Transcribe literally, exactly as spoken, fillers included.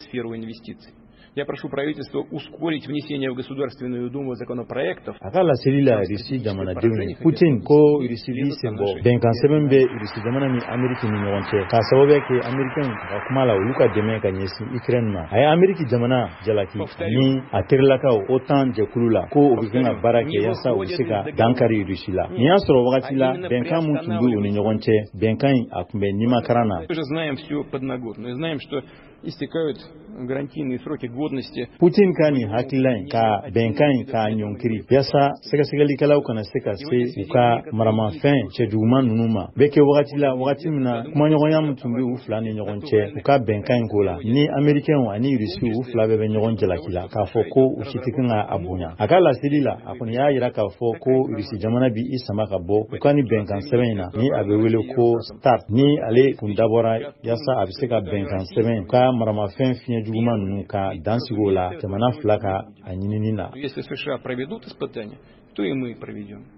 сферу инвестиций. Я прошу правительство ускорить внесение в Государственную Думу законопроектов. Akala selila irisi jamana deuni Putin ko irisi li sembo benkan seben be irisi jamana ni Amerika ni nyonche ka sababe ke American ka kumala uluka deme ka nyesi Ukraine ma ay Amerika jamana jalaki ni atirlaka otan je kulula ko obigina barake yasa ubisika dankari irisi la ni asoro wakati la benkan mun tundu ni nyonche benkan akumbe ni makarana. Мы же знаем все подноготно, знаем, что истекают гарантийные сроки годности. Putin kani hakilain ka benkan ka nyonkiri yasa seka segali kala kana seka se uka marama fen che duma nunuma beke wakati la wakati mina kuma nyogonya mutumbi ufla ni nyogonche uka benkan kola ni American wa ni risi ufla be nyogonje la kila ka foko uchitikanga abunya akala silila akoni ya yira ka foko risi jamana bi isama ka bo ukani benkan sebena ni abewele ko start ni ale kundabora yasa abiseka benkan seben ka marama fen finya juguma nunu ka dansigola jamana flaka anyinina. Если США проведут испытания, то и мы проведем.